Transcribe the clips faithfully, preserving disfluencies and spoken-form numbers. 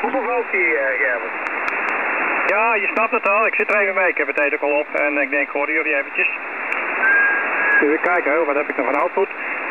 Hoe bevalt die, uh, Gerben? Ja, je snapt het al. Ik zit er even mee. Ik heb het eten al op en ik denk, horen jullie eventjes. Even kijken, wat heb ik nog van output?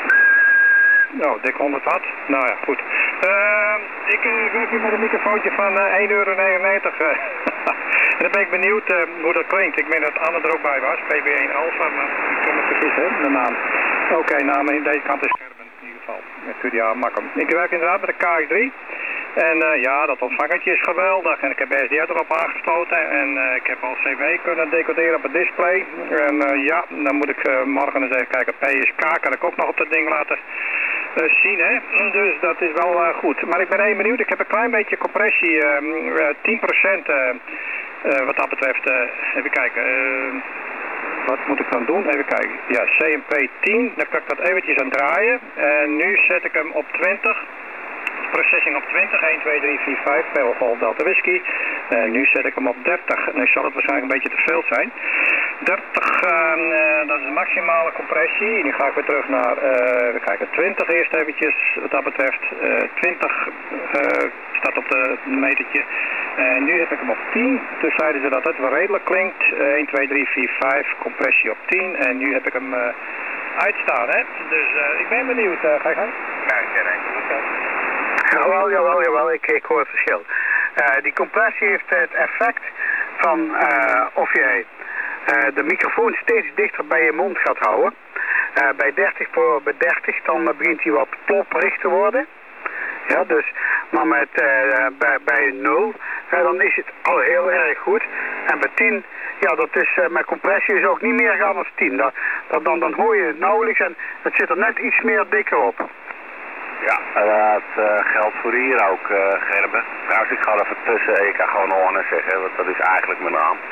Nou, dik honderd watt. Nou ja, goed. Uh, ik uh, werk nu met een microfoontje van uh, één euro negenennegentig. Uh, en dan ben ik benieuwd uh, hoe dat klinkt. Ik meen dat Anne er ook bij was. P B één Alpha, maar ik kan het vergissen, hè, de naam. Oké, okay, naam in deze kant is Gerben in ieder geval. Met Studio Makkum. Ik werk inderdaad met de K X drie. En uh, ja, dat ontvangertje is geweldig. En ik heb B S D erop aangesloten. En uh, ik heb al C V kunnen decoderen op het display. En uh, ja, dan moet ik uh, morgen eens even kijken. P S K kan ik ook nog op dat ding laten uh, zien, hè. Dus dat is wel uh, goed. Maar ik ben even benieuwd. Ik heb een klein beetje compressie. Uh, uh, tien procent uh, uh, wat dat betreft. Uh, even kijken. Uh, wat moet ik dan doen? Even kijken. Ja, C M P tien. Dan kan ik dat eventjes aan draaien. En nu zet ik hem op twintig. Processing op twintig, één, twee, drie, vier, vijf, Pale Delta Whisky. Uh, nu zet ik hem op dertig. Nu zal het waarschijnlijk een beetje te veel zijn. dertig, uh, uh, dat is de maximale compressie. Nu ga ik weer terug naar, uh, even kijken, twintig eerst eventjes, wat dat betreft. Uh, twintig uh, staat op de metertje. En uh, nu heb ik hem op tien. Toen zeiden ze dat het wel redelijk klinkt. Uh, één, twee, drie, vier, vijf, compressie op tien. En nu heb ik hem uh, uitstaan, hè. Dus uh, ik ben benieuwd. Uh, ga je gaan? Ja, ik ken het. Jawel, jawel, jawel, ik, ik hoor het verschil. Uh, die compressie heeft het effect van uh, of jij uh, de microfoon steeds dichter bij je mond gaat houden. Uh, bij dertig, voor, bij dertig dan uh, begint hij wat plopperig te worden. Ja, dus, maar met, uh, bij, bij nul uh, dan is het al heel erg goed. En bij tien, ja, dat is uh, met compressie is ook niet meer gaan als tien. Dat, dat, dan, dan hoor je het nauwelijks en het zit er net iets meer dikker op. Ja, dat uh, geldt voor hier ook, uh, Gerben. Trouwens, ik ga er even tussen, ik kan gewoon Orne zeggen, want dat is eigenlijk mijn naam.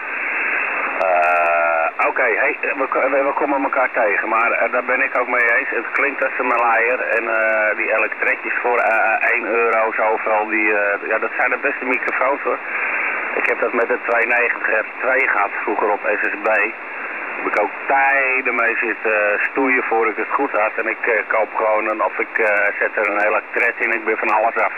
Uh, Oké, okay, hey, we, we, we komen elkaar tegen, maar uh, daar ben ik ook mee eens. Het klinkt als een Malayer en uh, die elektretjes voor uh, één euro zoveel, die, uh, ja, dat zijn de beste microfoons hoor. Ik heb dat met de tweehonderdnegentig R twee gehad, vroeger op S S B. Heb ik ook tijden mee zitten stoeien voor ik het goed had. En ik uh, koop gewoon een, of ik uh, zet er een hele tred in, ik ben van alles af.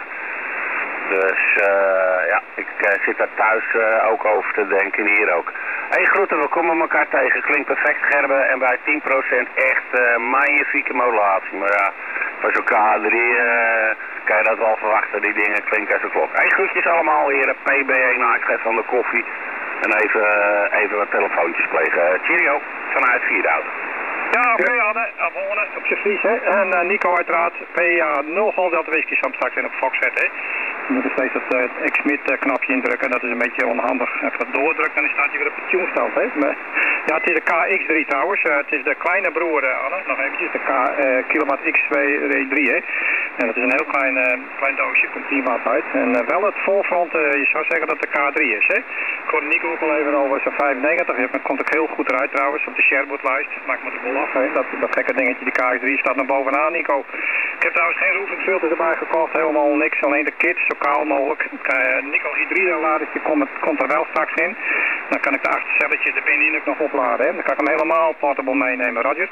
Dus uh, ja, ik uh, zit daar thuis uh, ook over te denken, hier ook. Hé hey, groeten, we komen elkaar tegen. Klinkt perfect Gerben en bij tien procent echt uh, magnifieke modulatie. Maar ja, voor zo'n K drie uh, kan je dat wel verwachten, die dingen klinken als een klok. Hé hey, groetjes allemaal, heren. P B één Aardschef van de koffie. En even, uh, even wat telefoontjes plegen. Cheerio, vanuit Vierhout. Ja, oké, okay, Anne. Afholen op zijn vlies, hè. En uh, Nico uiteraard. P A nul Golf Delta Whisky zal hem straks in op Fox zetten, hè. Je moet er steeds dat uh, X-Smit uh, knapje indrukken. Dat is een beetje onhandig. Even wat doordrukken en dan staat hij weer op de tune stand, hè. Maar, ja, het is de K X drie trouwens. Uh, het is de kleine broer, uh, Anne. Nog eventjes. De K uh, Kilowatt X twee drie, hè. En dat is een heel klein, uh, klein doosje. Komt tien watt uit. En uh, wel het voorfront, uh, je zou zeggen dat de K drie is, hè. Ik hoorde Nico ook al even over zijn vijfennegentig. Dat komt ook heel goed eruit trouwens op de Sherwood-lijst. Maakt me er wel af, hè. Dat, dat gekke dingetje, die K X drie staat naar bovenaan, Nico. Ik heb trouwens geen roefingsfilters erbij gekocht. Helemaal niks. Alleen de kits, zo kaal mogelijk. Uh, Nikkel hydride-ladertje komt, komt er wel straks in. Dan kan ik de acht celletjes er binnenin ook nog opladen, hè. Dan kan ik hem helemaal portable meenemen, Roger.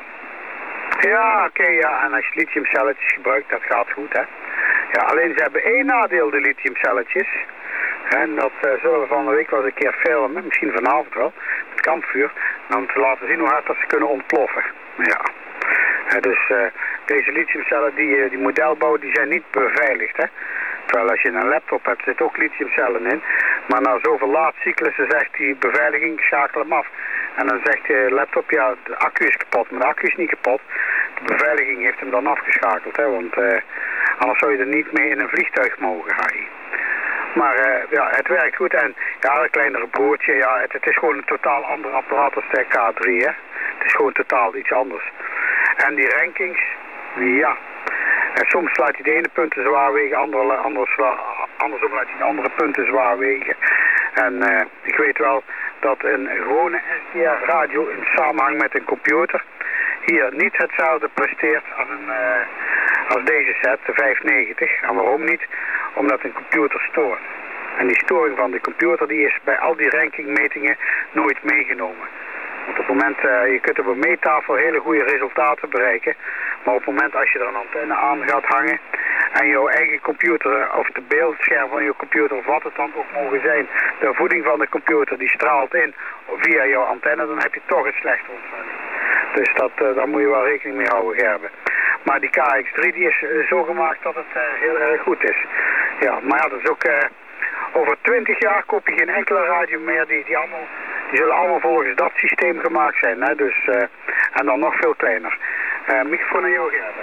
Ja, oké, okay, ja. En als je lithiumcelletjes gebruikt, dat gaat goed, hè. Ja, alleen ze hebben één nadeel, de lithiumcelletjes. En dat uh, zullen we van de week wel eens een keer filmen, misschien vanavond wel, met kampvuur. Om te laten zien hoe hard dat ze kunnen ontploffen. Ja. Uh, dus uh, deze lithiumcellen die, uh, die modelbouw, die zijn niet beveiligd, hè. Terwijl als je een laptop hebt, zit ook lithiumcellen in. Maar na zoveel laadcyclussen zegt die beveiliging, schakel hem af. En dan zegt de laptop, ja, de accu is kapot. Maar de accu is niet kapot. De beveiliging heeft hem dan afgeschakeld, hè. Want uh, anders zou je er niet mee in een vliegtuig mogen gaan. Maar uh, ja, het werkt goed. En ja, een kleinere broertje, ja, het, het is gewoon een totaal ander apparaat als de K drie, hè. Het is gewoon totaal iets anders. En die rankings, ja. En soms laat hij de ene punten zwaar wegen, andere, anders, andersom laat hij de andere punten zwaar wegen. En uh, ik weet wel dat een gewone S D R radio in samenhang met een computer hier niet hetzelfde presteert als, een, uh, als deze set, de vijfhonderdnegentig. En waarom niet? Omdat een computer stoort. En die storing van de computer die is bij al die rankingmetingen nooit meegenomen. Want op het moment, uh, je kunt op een meettafel hele goede resultaten bereiken. Maar op het moment als je er een antenne aan gaat hangen En jouw eigen computer, of de beeldscherm van je computer, of wat het dan ook mogen zijn, de voeding van de computer, die straalt in via jouw antenne, dan heb je toch een slechte ontvanging. Dus dat, uh, daar moet je wel rekening mee houden, Gerben. Maar die K X drie die is uh, zo gemaakt dat het uh, heel erg goed is. Ja, maar ja, dat is ook... Uh, over twintig jaar koop je geen enkele radio meer. Die, die, allemaal, die zullen allemaal volgens dat systeem gemaakt zijn. Hè? Dus, uh, en dan nog veel kleiner. Uh, microfoon aan jou, Gerben.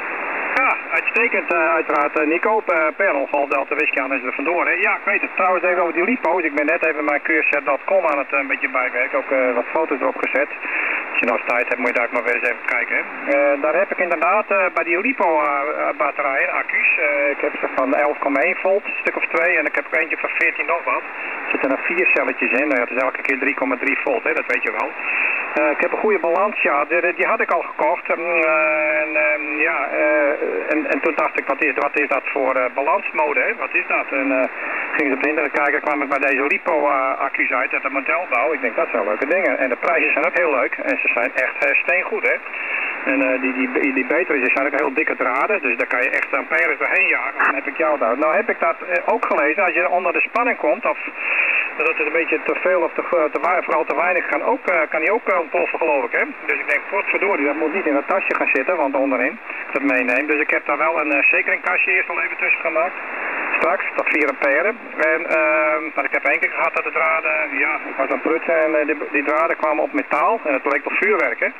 Ja, uitstekend uh, uiteraard. Uh, Nico, uh, per ongeval Delta Wiscan is er vandoor. Hè? Ja, ik weet het. Trouwens even over die lipo's. Ik ben net even mijn Cureset punt com aan het uh, een beetje bijwerken. Ook uh, wat foto's erop gezet. Als je nou eens tijd hebt, moet je daar maar weer eens even kijken. Uh, daar heb ik inderdaad uh, bij die lipo uh, batterijen, accu's. Uh, ik heb ze van elf komma één volt, een stuk of twee. En ik heb er eentje van veertien nog wat. Er zitten er vier celletjes in. Nou, ja, het is elke keer drie komma drie volt, hè? Dat weet je wel. Uh, ik heb een goede balans, ja. Die, die had ik al gekocht. Uh, en, uh, ja, uh, en, en toen dacht ik, wat is, wat is dat voor uh, balansmode, hè? Wat is dat? En uh, ging ze op het internet kijken, kwam ik bij deze lipo-accu's uit uit de modelbouw. Ik denk, dat zijn leuke dingen. En de prijzen zijn ook heel leuk. En ze zijn echt uh, steengoed, hè. En uh, die, die, die batteries zijn ook heel dikke draden. Dus daar kan je echt amperes doorheen jagen. Dan heb ik jou daar. Nou heb ik dat uh, ook gelezen. Als je onder de spanning komt, of dat het een beetje te veel of te, te, vooral te weinig kan, ook, uh, kan die ook uh, ontploffen, geloof ik, hè. Dus ik denk, potverdorie, dat moet niet in dat tasje gaan zitten, want onderin ik dat meeneem. Dus ik heb daar wel een uh, zekeringkastje eerst al even tussen gemaakt. Straks, tot vier ampère. En uh, maar ik heb één keer gehad dat de draden, ja, ik was aan het prutsen en uh, die, die draden kwamen op metaal en het leek op vuurwerk, hè.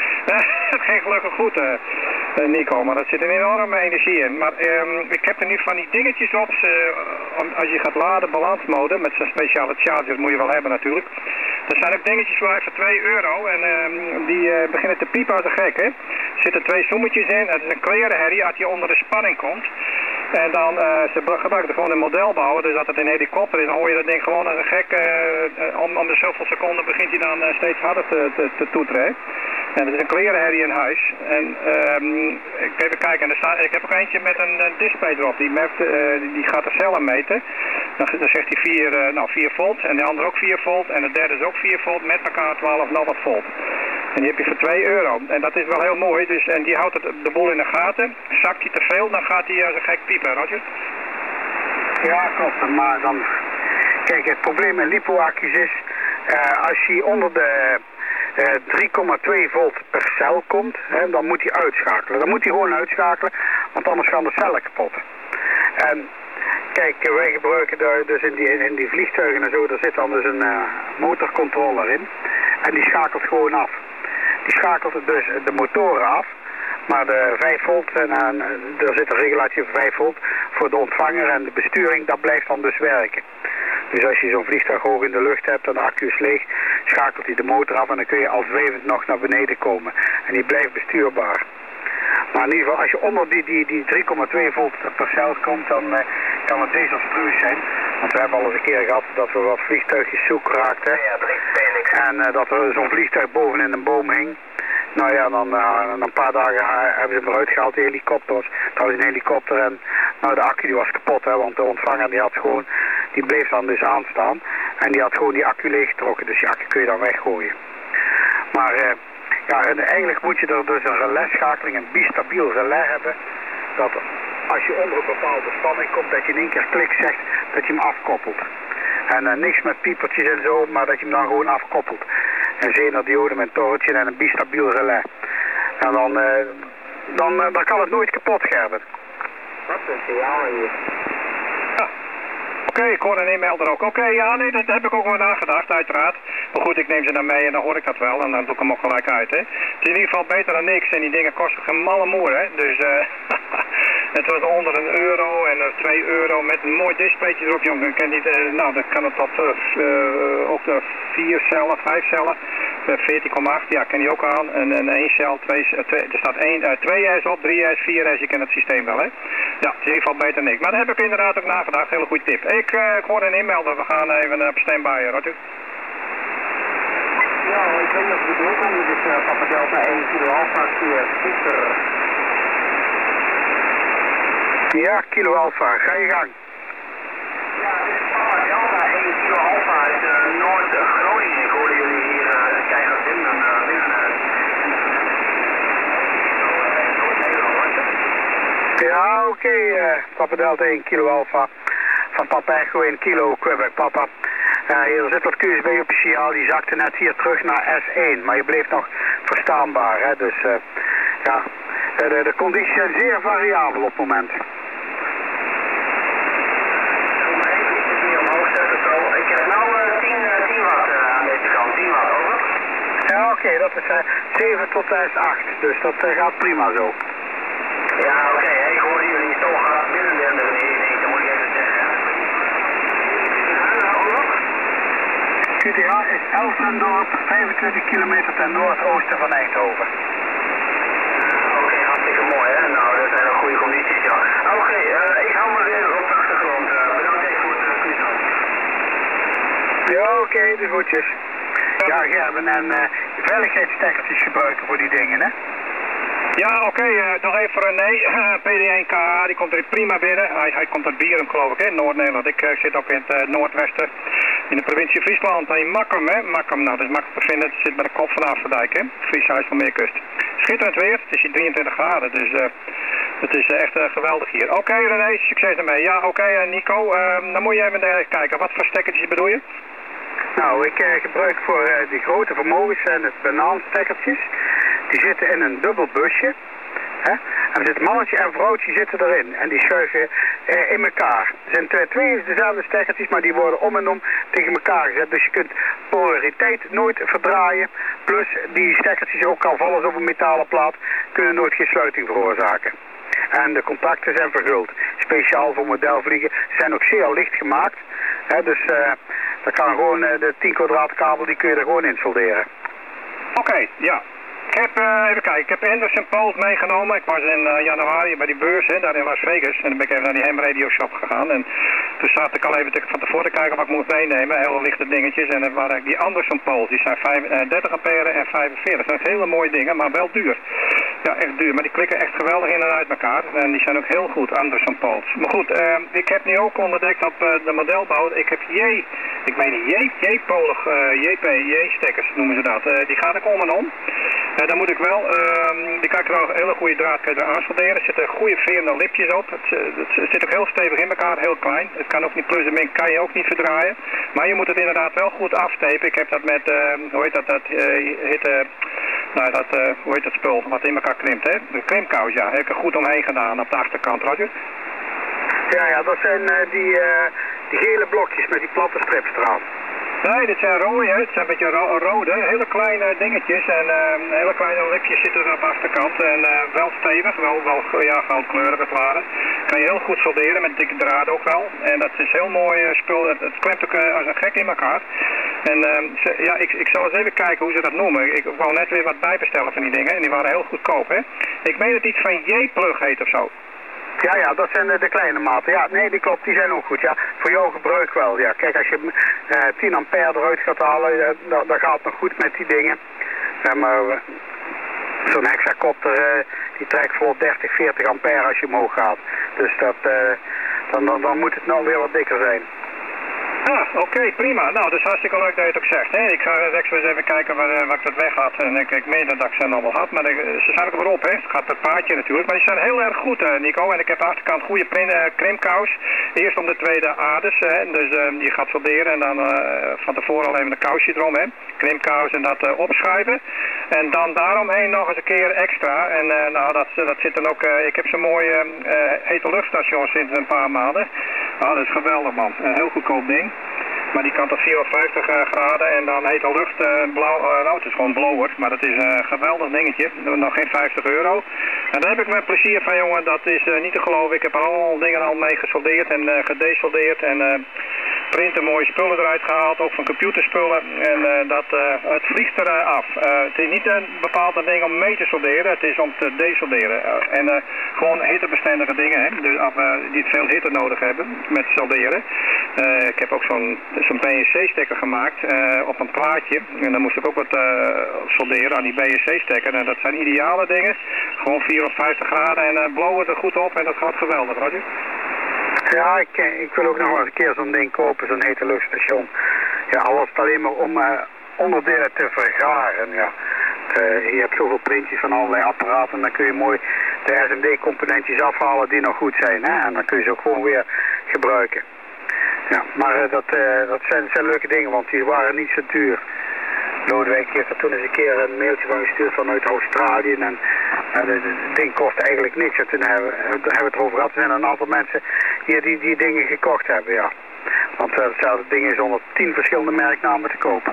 Het ging gelukkig goed, uh, uh, Nico, maar dat zit een enorme energie in. Maar um, ik heb er nu van die dingetjes op, uh, als je gaat laden, balansmode, met zo'n speciale chargers moet je wel hebben natuurlijk. Er zijn ook dingetjes voor voor twee euro en um, die uh, beginnen te piepen als een gek, hè. Er zitten twee zoometjes in, het is een klerenherrie als je onder de spanning komt. En dan, uh, ze gebruiken er gewoon een model bouwen, dus dat het een helikopter is, dan hoor je dat ding gewoon als een gek, uh, om, om de zoveel seconden begint hij dan uh, steeds harder te, te, te toeteren. En dat is een klerenherrie in huis. En um, ik even kijken, en er staat, ik heb ook eentje met een, een display erop, die, merkt, uh, die gaat de cellen meten. Dan, dan zegt hij vier, uh, nou, vier volt, en de andere ook vier volt, en de derde is ook vier volt, met elkaar twaalf nog wat volt. En die heb je voor twee euro. En dat is wel heel mooi. Dus, en die houdt het, de boel in de gaten. Zakt hij te veel, dan gaat hij als een gek piepen, Roger. Ja, klopt. Maar dan... Kijk, het probleem met lipo-accu's is... Uh, als je onder de uh, drie komma twee volt per cel komt... Hè, dan moet hij uitschakelen. Dan moet hij gewoon uitschakelen. Want anders gaan de cellen kapot. En... Kijk, wij gebruiken daar dus in die, in die vliegtuigen en zo... Daar zit dan dus een uh, motorcontroller in. En die schakelt gewoon af. Die schakelt dus de motoren af, maar de vijf volt, en, en er zit een regulatie van vijf volt voor de ontvanger en de besturing, dat blijft dan dus werken. Dus als je zo'n vliegtuig hoog in de lucht hebt en de accu is leeg, schakelt hij de motor af en dan kun je als zwevend nog naar beneden komen. En die blijft bestuurbaar. Maar in ieder geval, als je onder die, die, die drie komma twee volt per cel komt, dan uh, kan het desastreus zijn. Want we hebben al eens een keer gehad dat we wat vliegtuigjes zoek raakten. En uh, dat er zo'n vliegtuig bovenin een boom hing. Nou ja, dan uh, een paar dagen hebben ze hem eruit gehaald, de helikopter was trouwens een helikopter. En nou, de accu die was kapot, hè, want de ontvanger die had gewoon, die bleef dan dus aanstaan. En die had gewoon die accu leeggetrokken, dus die accu kun je dan weggooien. Maar... Uh, Ja, en eigenlijk moet je er dus een relaisschakeling, een bistabiel relais hebben. Dat als je onder een bepaalde spanning komt, dat je in één keer klik zegt, dat je hem afkoppelt. En uh, niks met piepertjes en zo, maar dat je hem dan gewoon afkoppelt. Een zenodiode met een torentje en een bistabiel relais. En dan, uh, dan, uh, dan kan het nooit kapot, Gerben. Wat een signaal hier. Ja. Oké, okay, ik hoor een e-mail er ook. Oké, okay, ja, nee, dat heb ik ook wel nagedacht, uiteraard. Maar goed, ik neem ze dan mee en dan hoor ik dat wel. En dan doe ik hem ook gelijk uit, hè. Het is in ieder geval beter dan niks. En die dingen kosten geen malle moer, hè. Dus, eh... Uh, het was onder een euro en uh, twee euro met een mooi displaytje erop, jongen. Ik ken niet, uh, nou, dan kan het tot uh, uh, ook uh, vier cellen, vijf cellen. Uh, veertien komma acht, ja, ken die ook aan. En, en één cel, twee, uh, twee, er staat één, uh, twee S op, drie S, vier S, je kent het systeem wel, hè. Ja, het is in ieder geval beter dan niks. Maar daar heb ik inderdaad ook nagedacht, hele goede tip. Ik, uh, ik hoor een inmelden, we gaan even uh, op standby, Roger. Ja, ik weet niet of het bedoeld is. Dit is uh, Papa Delta één Kilo Alpha keer Victor. Ja, Kilo Alpha, ga je gang. Ja, dit is Papa Delta één Kilo Alpha uit uh, Noord-Groningen. Ik hoorde jullie hier uh, keihard in en uh, liggen. Ja, oké, okay, uh, Papa Delta één kilo Alpha. Van Papa Echo één kilo Quebec Papa. Uh, hier zit wat Q S B op je signaal, die zakte net hier terug naar S één. Maar je bleef nog verstaanbaar, hè. Dus uh, ja, de, de, de condities zijn zeer variabel op het moment. Ik heb nou uh, tien watt uh, aan deze kant, tien watt, over. Ja, oké, okay, dat is uh, zeven tot acht, dus dat uh, gaat prima zo. Ja, oké, okay, ik hoorde jullie zo hard binnendenden wanneer je denkt, dat moet ik even zeggen. Ja, over. Q T H is Elsendorp, vijfentwintig kilometer ten noordoosten van Eindhoven. Oké, okay, hartstikke mooi, hè? Nou, dat zijn nog goede condities, ja. Oké, okay, uh, ik hou me weer op de achtergrond. Uh, bedankt even voor het knutsel. Ja, oké, okay, de groetjes. Ja, Gerben, en uh, veiligheidsstekkertjes gebruiken voor die dingen, hè? Ja, oké, okay, uh, nog even voor René. Uh, P D één K A, die komt er prima binnen. Hij, hij komt uit Bierum, geloof ik, hè, Noord-Nederland. Ik uh, zit ook in het uh, noordwesten, in de provincie Friesland, in Makkum, hè. Makkum, nou, dat is makkelijk te vinden. Het zit bij de kop van Afsterdijk, hè. Friese huis van Meerkust. Schitterend weer, het is hier drieëntwintig graden, dus uh, het is uh, echt uh, geweldig hier. Oké, okay, René, succes ermee. Ja, oké, okay, uh, Nico, uh, dan moet je even uh, kijken. Wat voor stekkertjes bedoel je? Nou, ik uh, gebruik voor uh, die grote vermogens zijn het banaanstekkertjes. Die zitten in een dubbel busje. Hè? En er zit mannetje en vrouwtje zitten erin. En die schuiven uh, in elkaar. Er zijn twee, twee dezelfde stekkertjes, maar die worden om en om tegen elkaar gezet. Dus je kunt polariteit nooit verdraaien. Plus die stekkertjes, ook al vallen ze op een metalen plaat, kunnen nooit geen sluiting veroorzaken. En de contacten zijn verguld. Speciaal voor modelvliegen. Ze zijn ook zeer licht gemaakt. Hè? Dus uh, dan kan gewoon uh, de tien kwadraat kabel, die kun je er gewoon in solderen. Oké, okay, ja. Ik heb, uh, even kijken, ik heb Anderson Poles meegenomen. Ik was in uh, januari bij die beurs, hè, daar in Las Vegas. En dan ben ik even naar die Ham Radio Shop gegaan. En toen zat ik al even te, van tevoren te kijken wat ik moest meenemen. Hele lichte dingetjes. En dat waren die Anderson Poles. Die zijn vijf, uh, dertig ampère en vijfenveertig. Dat zijn hele mooie dingen, maar wel duur. Ja, echt duur. Maar die klikken echt geweldig in en uit elkaar. En die zijn ook heel goed, Anderson Poles. Maar goed, uh, ik heb nu ook ontdekt op uh, de modelbouw. Ik heb J, ik meen J, J-polig, uh, J P, J-stekkers noemen ze dat. Uh, die gaan ik om en om. Uh, dan moet ik wel, uh, die kan ik er wel een hele goede draad aan solderen. Er zitten goede verende lipjes op. Het, het, het zit ook heel stevig in elkaar, heel klein. Het kan ook niet plus en min, kan je ook niet verdraaien. Maar je moet het inderdaad wel goed aftapen. Ik heb dat met, uh, hoe heet dat, dat uh, heet, uh, nou, dat, uh, hoe heet dat spul, wat in elkaar krimpt, hè? De krimkous, ja. Heb ik er goed omheen gedaan op de achterkant, Roger. Ja, ja, dat zijn uh, die, uh, die gele blokjes met die platte strips eraan. Nee, dit zijn rode, het zijn een beetje ro rode, hele kleine dingetjes en uh, hele kleine lipjes zitten er op de achterkant en uh, wel stevig, wel, wel ja, goudkleurig het ware. Kan je heel goed solderen met dikke draad ook wel en dat is heel mooi uh, spul, het, het klemt ook uh, als een gek in elkaar. En uh, ze, ja, ik, ik zal eens even kijken hoe ze dat noemen. Ik wou net weer wat bijbestellen van die dingen en die waren heel goedkoop, hè. Ik meen dat iets van J-plug heet of zo. Ja, ja, dat zijn de, de kleine maten. Ja, nee, die klopt, die zijn ook goed. Ja, voor jouw gebruik wel. Ja, kijk, als je uh, tien ampère eruit gaat halen, uh, dat, dat gaat nog goed met die dingen. Uh, maar uh, zo'n hexacopter, uh, die trekt voor dertig, veertig ampère als je omhoog gaat. Dus dat, uh, dan, dan, dan moet het nou weer wat dikker zijn. Ah, oké, okay, prima. Nou, dat is hartstikke leuk dat je het ook zegt. Hè? Ik ga straks eens even kijken waar, waar ik dat weg had. En ik, ik meen dat ik ze nog wel had, maar de, ze staan ook weer op, hè. Het gaat per paardje natuurlijk. Maar die zijn heel erg goed, uh, Nico. En ik heb aan de achterkant goede uh, krimkous. Eerst om de tweede aardes, hè. Dus uh, je gaat solderen en dan uh, van tevoren al even een kousje erom, hè. Krimkous en dat uh, opschuiven. En dan daaromheen nog eens een keer extra. En uh, nou, dat, dat zit dan ook... Uh, ik heb zo'n mooie uh, hete luchtstation sinds een paar maanden. Nou, dat is geweldig, man. Een heel goedkoop ding. Maar die kan tot vierhonderdvijftig uh, graden en dan heet de lucht uh, blauw, uh, nou het is gewoon blower, maar dat is een geweldig dingetje, nog geen vijftig euro. En daar heb ik mijn plezier van, jongen, dat is uh, niet te geloven. Ik heb er al dingen al mee gesoldeerd en uh, gedesoldeerd en uh, printen mooie spullen eruit gehaald, ook van computerspullen. En uh, dat, uh, het vliegt er uh, af. Uh, het is niet een bepaald ding om mee te solderen, het is om te desolderen. Uh, en uh, gewoon hittebestendige dingen, hè, dus, uh, die veel hitte nodig hebben met solderen. Uh, ik heb ook zo'n zo'n B N C-stekker gemaakt uh, op een plaatje. En dan moest ik ook wat uh, solderen aan die B N C-stekker. En dat zijn ideale dingen. Gewoon vierhonderdvijftig graden en uh, blowen er goed op en dat gaat geweldig, Roger. Ja, ik, ik wil ook nog wel eens een keer zo'n ding kopen, zo'n hete luchtstation. Ja, al was het alleen maar om uh, onderdelen te vergaren, ja. Uh, je hebt zoveel printjes van allerlei apparaten en dan kun je mooi de S M D-componentjes afhalen die nog goed zijn. Hè? En dan kun je ze ook gewoon weer gebruiken. Ja, maar uh, dat, uh, dat zijn, zijn leuke dingen, want die waren niet zo duur. Lodewijk heeft er toen eens een keer een mailtje van gestuurd vanuit Australië. En uh, het ding kost eigenlijk niks. En toen hebben, hebben we het erover gehad. Er zijn een aantal mensen hier die die dingen gekocht hebben, ja. Want uh, hetzelfde ding is onder tien verschillende merknamen te kopen.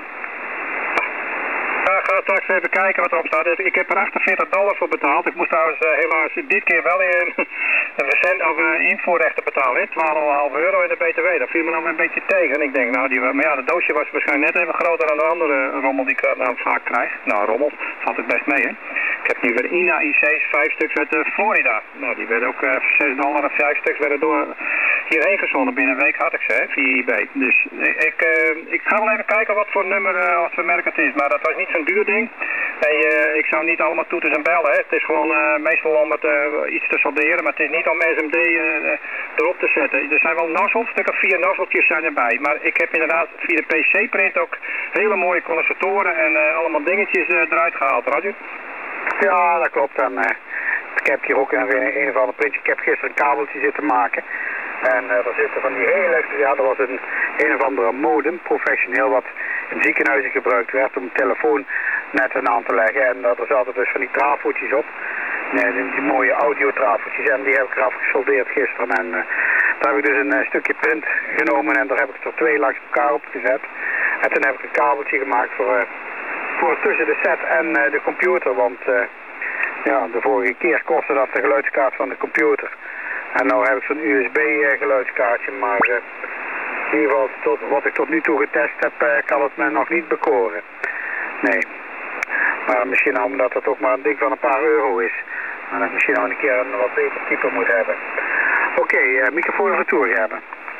Ja, ik ga straks even kijken wat erop staat. Ik heb er achtenveertig dollar voor betaald. Ik moest trouwens uh, helaas dit keer wel een, een verzend of uh, invoerrechten betalen. twaalf komma vijf euro in de B T W. Dat viel me dan een beetje tegen. Ik denk, nou, die, maar ja, het doosje was waarschijnlijk net even groter dan de andere rommel die ik dan vaak krijg. Nou, rommel, valt het best mee, hè. Ik heb nu weer I N A I C's, vijf stuks uit uh, Florida. Nou, die werden ook uh, voor zes dollar en vijf stuks werden door hierheen gezonden. Binnen een week had ik ze, hè, via eBay. Dus ik, uh, ik ga wel even kijken wat voor nummer, uh, wat voor merk het is. Maar dat was niet zo'n duur ding. En uh, ik zou niet allemaal toeters en bellen, hè. Het is gewoon uh, meestal om het uh, iets te solderen, maar het is niet om S M D uh, erop te zetten. Er zijn wel nozzels, een stuk of vier nozzeltjes zijn erbij. Maar ik heb inderdaad via de P C-print ook hele mooie condensatoren en uh, allemaal dingetjes uh, eruit gehaald, Roger. Ja, dat klopt. En, uh, ik heb hier ook een, een of ander printje. Ik heb gisteren een kabeltje zitten maken. En uh, er zitten van die hele, ja, dat was een een of andere modem, professioneel, wat in ziekenhuizen gebruikt werd om telefoonnetten aan te leggen. En uh, er zaten dus van die trafootjes op, nee, die, die mooie audiotrafootjes, en die heb ik eraf gesoldeerd gisteren. En uh, daar heb ik dus een uh, stukje print genomen en daar heb ik er twee langs elkaar op gezet. En toen heb ik een kabeltje gemaakt voor, uh, voor tussen de set en uh, de computer, want uh, ja, de vorige keer kostte dat de geluidskaart van de computer. En nu heb ik zo'n U S B uh, geluidskaartje, maar uh, in ieder geval tot, wat ik tot nu toe getest heb, uh, kan het me nog niet bekoren. Nee. Maar misschien omdat het ook maar een ding van een paar euro is. En dat ik misschien nog een keer een wat beter type moet hebben. Oké, okay, uh, microfoon retour hebben.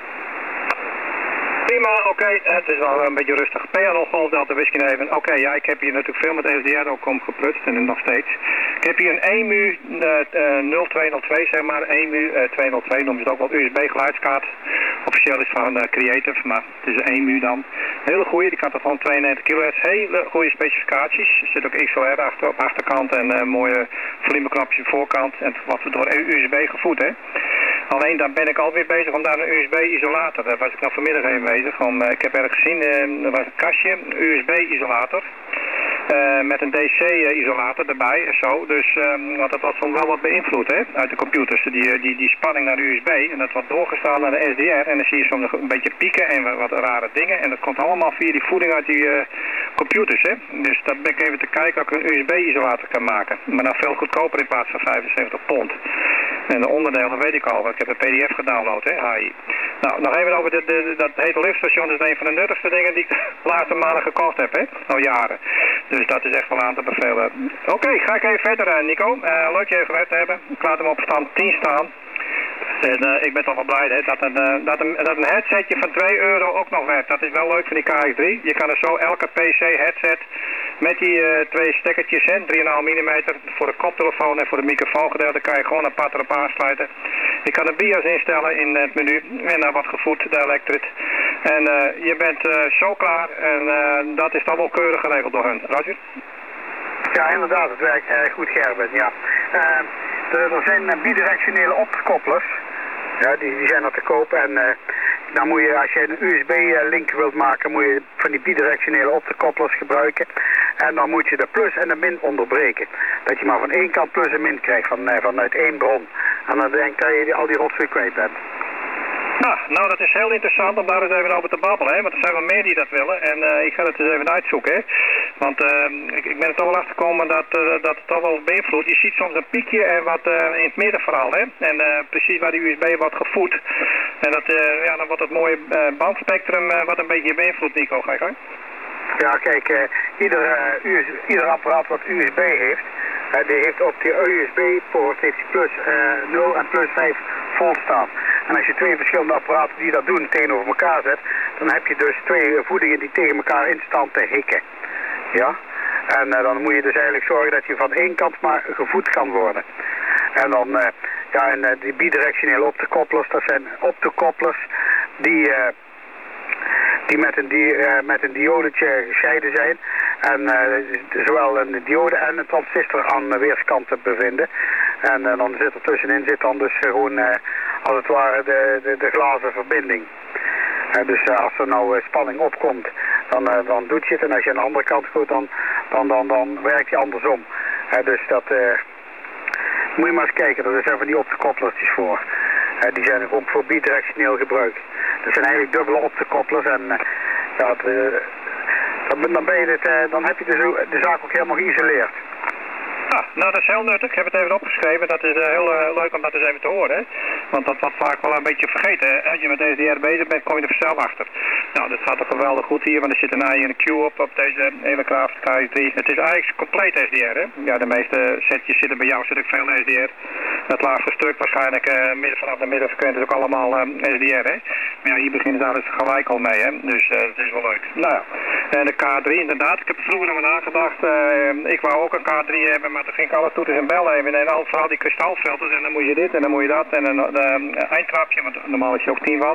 Prima, oké, okay. Het is wel een beetje rustig. P L Golf Delta Whisky even. Oké, okay, ja, ik heb hier natuurlijk veel met S D R ook om geprutst en nog steeds. Ik heb hier een E M U uh, uh, nul twee nul twee, zeg maar, E M U uh, tweehonderdtwee, noemen ze het ook wel U S B geluidskaart. Officieel is van uh, Creative, maar het is een E M U dan. Hele goede, die kan tot gewoon tweeënnegentig kilohertz. Hele goede specificaties. Er zit ook X L R achter, op de achterkant en uh, mooie volumeknopjes op de voorkant. En wat door U S B gevoed, hè. Alleen daar ben ik alweer bezig om daar een U S B-isolator. Daar was ik nog vanmiddag even bezig. Om, uh, ik heb ergens gezien, uh, er was een kastje, een U S B-isolator. Uh, met een D C-isolator erbij en zo. Dus, um, want dat was soms wel wat beïnvloed, hè, uit de computers. Die, die, die spanning naar de U S B. En dat wordt doorgestaan naar de S D R. En dan zie je soms een beetje pieken en wat, wat rare dingen. En dat komt allemaal via die voeding uit die uh, computers, hè. Dus dat ben ik even te kijken of ik een U S B-isolator kan maken. Maar dan veel goedkoper in plaats van vijfenzeventig pond. En de onderdelen weet ik al, want ik heb een P D F gedownload, hè, H I. Nou, nog even over de, de, dat hete liftstation. Dat is een van de nuttigste dingen die ik de laatste maanden gekocht heb, hè. Al jaren. Dus dat is echt wel aan te bevelen. Oké, okay, ga ik even verder, Nico. Uh, leuk je even gewerkt te hebben. Ik laat hem op stand tien staan. En uh, ik ben toch wel blij hè, dat, een, uh, dat, een, dat een headsetje van twee euro ook nog werkt. Dat is wel leuk van die K X drie. Je kan er zo elke P C headset met die uh, twee stekkertjes, drie komma vijf millimeter voor de koptelefoon en voor de microfoongedeelte kan je gewoon apart erop aansluiten. Je kan de BIOS instellen in het menu en dan wordt gevoed, de elektrit. En uh, je bent uh, zo klaar en uh, dat is dan wel keurig geregeld door hun. Roger? Ja, inderdaad, het werkt erg goed, Gerben, ja. Uh, er, er zijn uh, bidirectionele opkopplers. Ja, die, die zijn er te koop en uh, dan moet je, als je een U S B-link wilt maken, moet je van die bidirectionele opkopplers gebruiken. En dan moet je de plus en de min onderbreken. Dat je maar van één kant plus en min krijgt van, uh, vanuit één bron. En dan denk ik dat je al die rotzooi kwijt bent. Nou, nou, dat is heel interessant om daar eens even over te babbelen, hè? Want er zijn wel meer die dat willen en uh, ik ga het eens even uitzoeken, hè? Want uh, ik, ik ben er toch wel achter gekomen dat, uh, dat het toch wel beïnvloedt. Je ziet soms een piekje en wat uh, in het midden vooral, hè? En uh, precies waar die U S B wordt gevoed. En dat, uh, ja, dan wordt het mooie uh, bandspectrum uh, wat een beetje beïnvloedt, Nico. Ga je gang? Ja, kijk, uh, ieder, uh, U S B, ieder apparaat wat U S B heeft, uh, die heeft op die U S B-poort heeft die plus uh, nul en plus vijf volt staan. En als je twee verschillende apparaten die dat doen tegenover elkaar zet, dan heb je dus twee voedingen die tegen elkaar in staan te hikken. Ja? En uh, dan moet je dus eigenlijk zorgen dat je van één kant maar gevoed kan worden. En dan, uh, ja, en uh, die bidirectionele optokopplers, dat zijn optokopplers die... Uh, die met een, die, uh, met een diodetje gescheiden zijn. En uh, zowel een diode en een transistor aan de weerskanten bevinden. En uh, dan zit er tussenin zit dan dus gewoon uh, als het ware de, de, de glazen verbinding. Uh, dus uh, als er nou uh, spanning opkomt, dan, uh, dan doet je het. En als je aan de andere kant gaat, dan, dan, dan, dan werkt hij andersom. Uh, dus dat uh, moet je maar eens kijken. Er zijn van die optekoppelertjes voor. Uh, die zijn ook voor bidirectioneel gebruik. Dat zijn eigenlijk dubbele optekoppelers. En uh, ja, de, dan, dan, ben je dit, uh, dan heb je de, de zaak ook helemaal geïsoleerd. Ah, nou, dat is heel nuttig. Ik heb het even opgeschreven. Dat is uh, heel uh, leuk om dat eens even te horen. Hè? Want dat wordt vaak wel een beetje vergeten. Als je met D S D R bezig bent, kom je er vanzelf achter. Nou, dat gaat toch geweldig goed hier. Want er zit een I en een Q op op deze Elecraft K S drie. Het is eigenlijk compleet S D R. Hè? Ja, de meeste setjes zitten bij jou zit ook veel S D R. Het laagste stuk waarschijnlijk uh, midden vanaf de middenfrequent is ook allemaal uh, S D R. Hè? Maar ja, hier beginnen ze daar dus gelijk al mee. Hè? Dus uh, het is wel leuk. Nou ja, en de K drie inderdaad. Ik heb er vroeger over nagedacht. Uh, ik wou ook een K drie hebben, maar toen ging ik alle toeters en bellen even en al vooral die kristalfilters en dan moet je dit en dan moet je dat en een uh, eindtrapje, want normaal is je ook tien watt.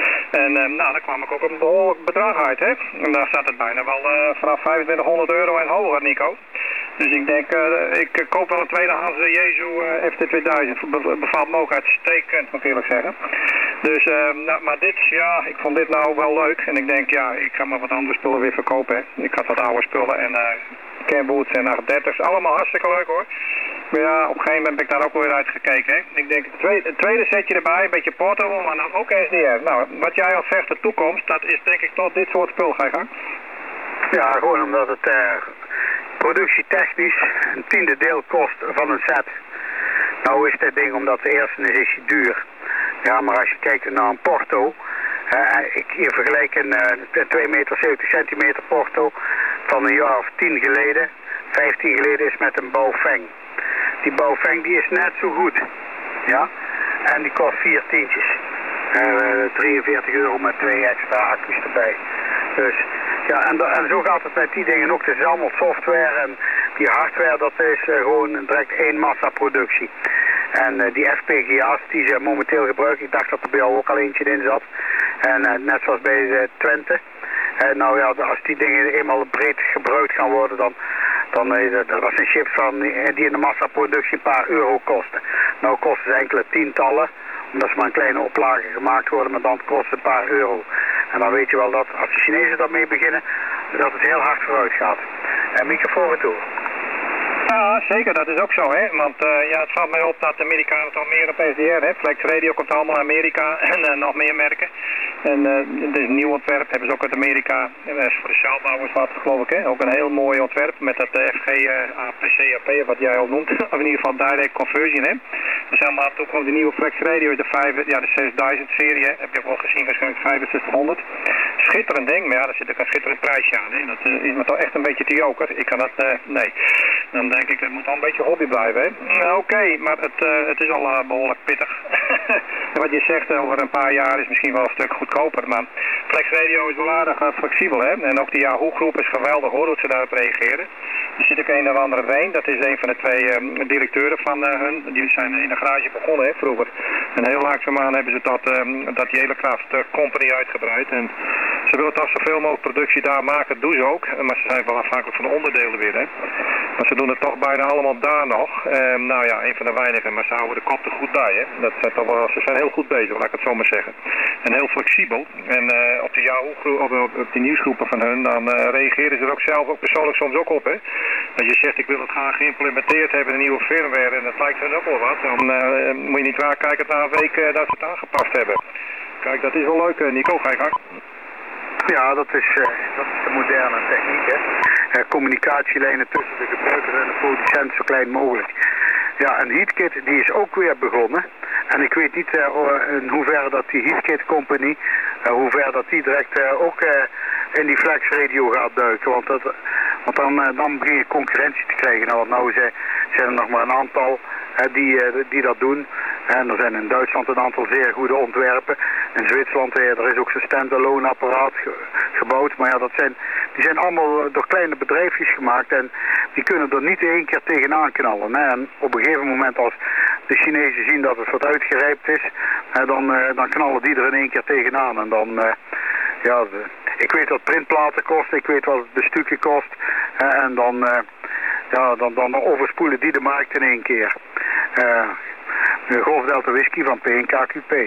En uh, nou, dan kwam ik ook op een behoorlijk bedrag uit, hè. En daar staat het bijna wel uh, vanaf vijfentwintighonderd euro en hoger, Nico. Dus ik denk, uh, ik koop wel een tweedehands Jezu uh, F T tweeduizend. Be bevalt me ook uitstekend, moet ik eerlijk zeggen. Dus, uh, nou, maar dit, ja, ik vond dit nou wel leuk. En ik denk, ja, ik kan maar wat andere spullen weer verkopen, hè. Ik had wat oude spullen en uh, Kenwoods en acht dertig's, allemaal hartstikke leuk hoor. Maar ja, op een gegeven moment ben ik daar ook weer uitgekeken. Hè. Ik denk, het tweede, het tweede setje erbij, een beetje portable, maar dan ook S D R. Nou, wat jij al zegt, de toekomst, dat is denk ik tot dit soort spul, ga je gang? Ja, gewoon omdat het uh, productietechnisch een tiende deel kost van een set. Nou is dit ding, omdat de eerste is, is duur. Ja, maar als je kijkt naar een Porto, uh, ik hier vergelijk een uh, twee meter zeventig centimeter Porto van een jaar of tien geleden, vijftien geleden is met een Baofeng. Die Baofeng die is net zo goed. Ja? En die kost vier tientjes. Uh, drieënveertig euro met twee extra accu's erbij. Dus ja, en, en zo gaat het met die dingen ook. Het is allemaal software en die hardware dat is uh, gewoon direct één massaproductie. En uh, die F P G A's die ze momenteel gebruiken, ik dacht dat er bij jou ook al eentje in zat. En uh, net zoals bij uh, Twente. Uh, nou ja, als die dingen eenmaal breed gebruikt gaan worden, dan, dan uh, dat zijn chips van, die in de massaproductie een paar euro kosten. Nou kosten ze enkele tientallen, omdat ze maar een kleine oplage gemaakt worden, maar dan kost het een paar euro. En dan weet je wel dat als de Chinezen daarmee beginnen, dat het heel hard vooruit gaat. En microfoon toe. Ja, zeker, dat is ook zo, hè. Want uh, ja, het valt mij op dat de Amerikanen het al meer op S D R, hè. Flex Radio komt allemaal uit Amerika en uh, nog meer merken. En uh, dit is een nieuw ontwerp, hebben ze ook uit Amerika. En dat is voor de sjaalbouwers wat, geloof ik, hè. Ook een heel mooi ontwerp met dat uh, F G A P C A P, wat jij al noemt. Of in ieder geval Direct Conversion, hè. Dus helemaal toen kwam de nieuwe Flex Radio, de, vijf, ja, de zesduizend serie, hè. Heb je ook wel gezien, waarschijnlijk vijfenzestighonderd. Schitterend ding, maar ja, daar zit ook een schitterend prijsje aan, hè. Dat uh, is me toch echt een beetje te joker. Ik kan dat, uh, nee. Dan denk ik, dat moet al een beetje hobby blijven, hè. Uh, Oké, okay, maar het, uh, het is al uh, behoorlijk pittig. En wat je zegt, over een paar jaar is misschien wel een stuk goedkoper, maar Flex Radio is wel aardig uh, flexibel, hè. En ook die Yahoo groep is geweldig, hoor, hoe ze daarop reageren. Er zit ook een of andere Ween, dat is een van de twee uh, directeuren van uh, hun. Die zijn in de garage begonnen, hè, vroeger. En heel langzaamaan hebben ze dat, uh, dat die hele Kraft uh, Company uitgebreid. En ze willen toch zoveel mogelijk productie daar maken, dat doen ze ook. Maar ze zijn wel afhankelijk van de onderdelen weer, hè. Maar ze doen het toch bijna allemaal daar nog. Uh, nou ja, een van de weinigen, maar ze houden de kop er goed bij, hè. Dat zijn toch wel, ze zijn heel goed bezig, laat ik het zo maar zeggen. En heel flexibel. En uh, op die Yahoo groep, op, op die nieuwsgroepen van hun, dan uh, reageren ze er ook zelf ook persoonlijk soms ook op, hè. Als je zegt, ik wil het graag geïmplementeerd hebben, een nieuwe firmware, en dat lijkt hun ook wel wat, dan uh, moet je niet waar kijken na een week uh, dat ze het aangepast hebben. Kijk, dat is wel leuk, uh, Nico, ga je gang. Ja, dat is, uh, dat is de moderne techniek, hè. Uh, communicatielijnen tussen de gebruiker en de producent zo klein mogelijk. Ja, een Heatkit die is ook weer begonnen. En ik weet niet uh, in hoeverre dat die Heatkit Company, uh, hoe ver dat die direct uh, ook uh, in die Flex Radio gaat duiken. Want, dat, want dan, uh, dan begin je concurrentie te krijgen. Nou, nou zijn, zijn er nog maar een aantal uh, die, uh, die dat doen. En er zijn in Duitsland een aantal zeer goede ontwerpen. In Zwitserland, uh, er is ook zo'n stand-alone apparaat ge gebouwd. Maar ja, dat zijn, die zijn allemaal door kleine bedrijfjes gemaakt. En die kunnen er niet één keer tegenaan knallen. Hè. En op een gegeven moment als de Chinezen zien dat het wat uitgerijpt is, uh, dan, uh, dan knallen die er in één keer tegenaan. En dan, uh, ja, de, ik weet wat printplaten kosten, ik weet wat het bestukken kost. Uh, en dan, uh, ja, dan, dan overspoelen die de markt in één keer. Uh, de Golf Delta Whisky van P één K Q P.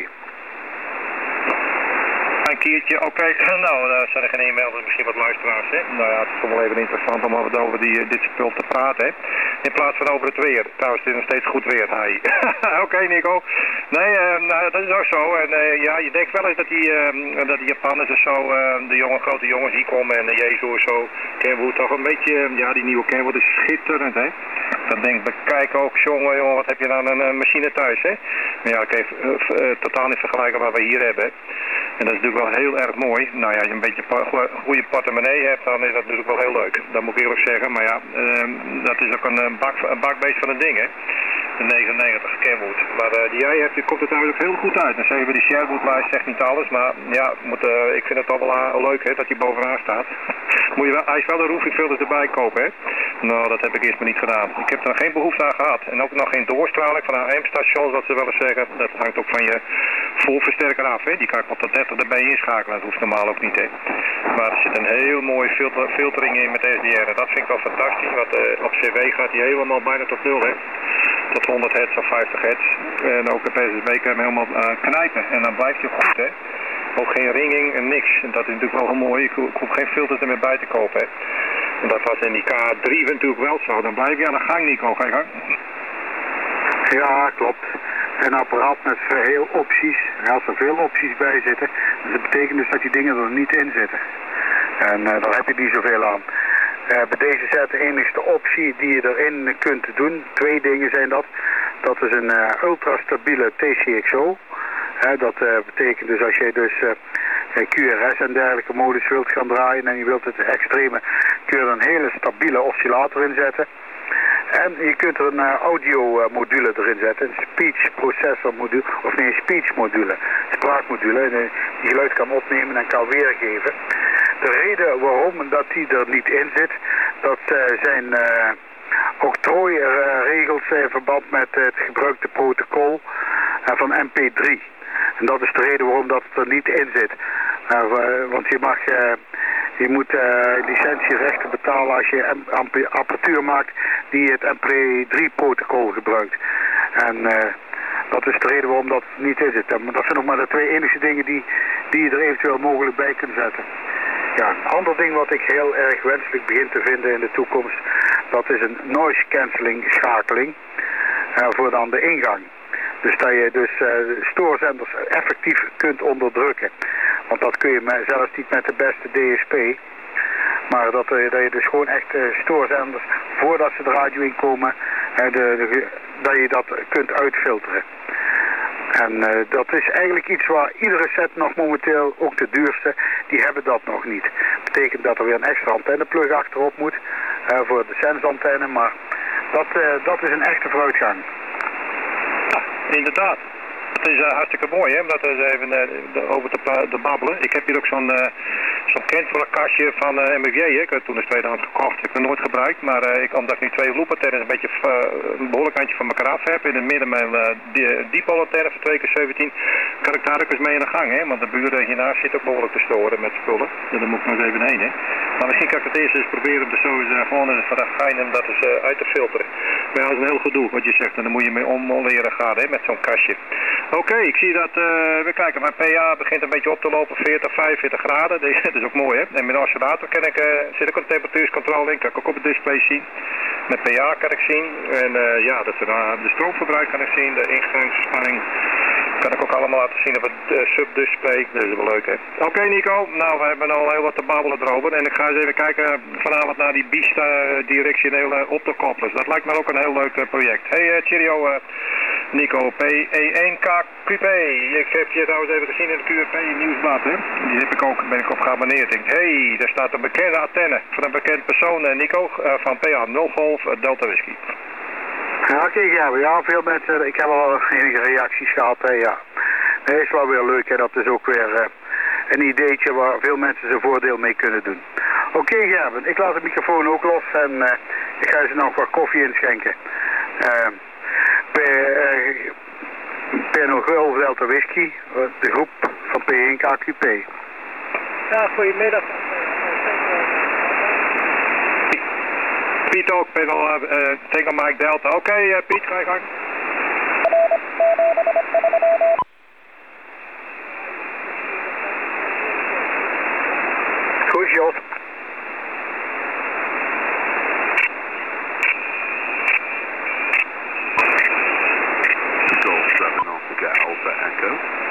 Een keertje, oké. Okay. Nou, daar zijn er geen e-mailers, misschien wat luisteraars, hè. Nou ja, het is toch wel even interessant om wat over die, dit spul te praten, hè. In plaats van over het weer. Trouwens, het is nog steeds goed weer, hij. Oké, okay, Nico. Nee, uh, nou, dat is ook zo. En uh, ja, je denkt wel eens dat die, uh, dat die Japanners en zo, uh, de jonge, grote jongens hier komen en uh, Jezus en zo, Kenwood toch een beetje, uh, ja, die nieuwe Kenwood is schitterend, hè. Dan denk ik, bekijk ook, jongen, jongen, wat heb je nou een uh, machine thuis, hè. Maar ja, oké, okay, uh, uh, totaal niet vergelijken wat we hier hebben, hè. En dat is natuurlijk wel heel erg mooi. Nou ja, als je een beetje een goede portemonnee hebt, dan is dat natuurlijk wel heel leuk. Dat moet ik eerlijk zeggen. Maar ja, uh, dat is ook een, bak, een bakbeest van een ding, hè. De negenennegentig Kenwood. Maar uh, die jij hebt, die komt het eigenlijk heel goed uit. Dan zeggen we, die Sherwood-lijst zegt niet alles. Maar ja, moet, uh, ik vind het toch wel uh, leuk, hè, dat hij bovenaan staat. Moet je wel, hij is wel een roofing filters erbij kopen, hè. Nou, dat heb ik eerst maar niet gedaan. Ik heb er geen behoefte aan gehad. En ook nog geen doorstraling van A M-stations, wat ze wel eens zeggen. Dat hangt ook van je voorversterker af, hè. Die kan ik op de dertig erbij inschakelen. Dat hoeft normaal ook niet, hè. Maar er zit een heel mooie filter, filtering in met S D R. En dat vind ik wel fantastisch. Want uh, op C W gaat hij helemaal bijna tot nul, hè. Tot honderd hertz of vijftig hertz. En ook de P S S B kan hem helemaal uh, knijpen. En dan blijft hij goed, hè. Ook geen ringing en niks. En dat is natuurlijk wel heel mooi. Ik hoef geen filters er meer bij te kopen, hè. En dat was in die K drie natuurlijk wel zo. Dan blijf je aan de gang, Nico. Ga je gang? Ja, klopt. Een apparaat met veel opties. En als er veel opties bij zitten, dus dat betekent dus dat die dingen er niet in zitten. En uh, daar heb je niet zoveel aan. Uh, bij deze set de enigste optie die je erin kunt doen, twee dingen zijn dat. Dat is een uh, ultra stabiele T C X O. Uh, dat uh, betekent dus als je dus uh, Q R S en dergelijke modus wilt gaan draaien en je wilt het extreme, kun je er een hele stabiele oscillator in zetten. En je kunt er een uh, audio uh, module erin zetten, een speech processor module, of nee, een speech module, spraakmodule, uh, die geluid kan opnemen en kan weergeven. De reden waarom dat die er niet in zit, dat uh, zijn uh, octrooiregels uh, in verband met uh, het gebruikte protocol uh, van M P drie. En dat is de reden waarom dat het er niet in zit. Uh, want je mag... Uh, Je moet uh, licentierechten betalen als je apparatuur maakt die het M P drie protocol gebruikt. En uh, dat is de reden waarom dat niet in zit. Maar dat zijn nog maar de twee enige dingen die, die je er eventueel mogelijk bij kunt zetten. Ja, een ander ding wat ik heel erg wenselijk begin te vinden in de toekomst, dat is een noise cancelling schakeling uh, voor dan de ingang. Dus dat je dus uh, stoorzenders effectief kunt onderdrukken. Want dat kun je met, zelfs niet met de beste D S P. Maar dat, uh, dat je dus gewoon echt uh, stoorzenders, voordat ze de radio inkomen, uh, de, de, dat je dat kunt uitfilteren. En uh, dat is eigenlijk iets waar iedere set nog momenteel, ook de duurste, die hebben dat nog niet. Dat betekent dat er weer een extra antenneplug achterop moet uh, voor de sensantenne, maar dat, uh, dat is een echte vooruitgang. Ja, inderdaad. Het is uh, hartstikke mooi, hè, om dat eens even uh, over te, te babbelen. Ik heb hier ook zo'n uh, zo'n kentvorkastje van uh, M F J, hè. Ik heb het toen eens tweedehands gekocht. Ik heb het nooit gebruikt, maar uh, ik, omdat ik nu twee loopantenne een beetje uh, een behoorlijk handje van elkaar af heb, in het midden mijn uh, dipolantenne van twee keer zeventien, kan ik daar ook eens mee aan de gang, hè. Want de buren hiernaast zitten ook behoorlijk te storen met spullen. Ja, daar moet ik nog eens even heen, hè. Maar misschien kan ik het eerst eens proberen om er zo eens uh, gewoon eens van de gein om dat eens uh, uit te filteren. Maar ja, dat is een heel gedoe wat je zegt en dan moet je mee om leren gaan, hè, met zo'n kastje. Oké, okay, ik zie dat, uh, we kijken, mijn P A begint een beetje op te lopen, veertig, vijfenveertig graden, dat is ook mooi, hè. En met de oscillator kan ik, uh, zit ik op de temperatuurscontrole in, kan ik ook op het display zien. Met P A kan ik zien, en uh, ja, dat, uh, de stroomverbruik kan ik zien, de ingangsspanning kan ik ook allemaal laten zien op het uh, subdisplay, dat is wel leuk, hè. Oké, okay, Nico, nou, we hebben al heel wat te babbelen erover, en ik ga eens even kijken vanavond naar die Beast uh, directionele optokopplers. Dat lijkt me ook een heel leuk uh, project. Hey, uh, cheerio, uh, Nico, P E één K Q P. Ik heb je trouwens even gezien in de Q R P nieuwsblad, hè. Die heb ik ook, ben ik op geabonneerd. Hé, hey, daar staat een bekende antenne van een bekend persoon, uh, Nico, uh, van P A nul Golf uh, Delta Whisky. Ja, oké, okay, ja, ja, veel mensen, ik heb al enige reacties gehad, hè, ja. Dat is wel weer leuk, hè, dat is ook weer uh, een ideetje waar veel mensen zijn voordeel mee kunnen doen. Oké, okay, Gerben, ik laat de microfoon ook los en uh, ik ga ze nog wat koffie inschenken. Uh, P nul Golf Delta Whisky, de groep van P één K Q P. Ja, goedemiddag. Piet ook, P nul uh, Tango Mike Delta. Oké, okay, uh, Piet, ga je gang. Goed, Jos. Golf seven Alpha Alpha Echo.